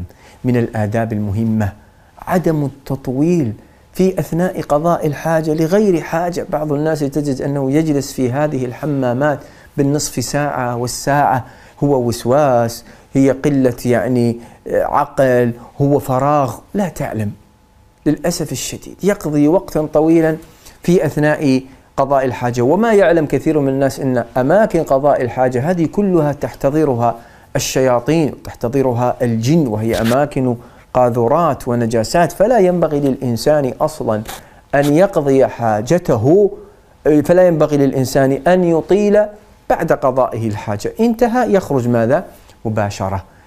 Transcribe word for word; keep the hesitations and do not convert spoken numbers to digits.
من الآداب المهمة عدم التطويل في أثناء قضاء الحاجة لغير حاجة. بعض الناس تجد أنه يجلس في هذه الحمامات بالنصف ساعة والساعة، هو وسواس، هي قلة يعني عقل، هو فراغ، لا تعلم. للأسف الشديد يقضي وقتا طويلا في أثناء قضاء الحاجة، وما يعلم كثير من الناس أن أماكن قضاء الحاجة هذه كلها تحتضرها الشياطين وتحتضرها الجن، وهي أماكن قاذورات ونجاسات، فلا ينبغي للإنسان أصلا أن يقضي حاجته، فلا ينبغي للإنسان أن يطيل بعد قضائه الحاجة. انتهى يخرج ماذا؟ مباشرة.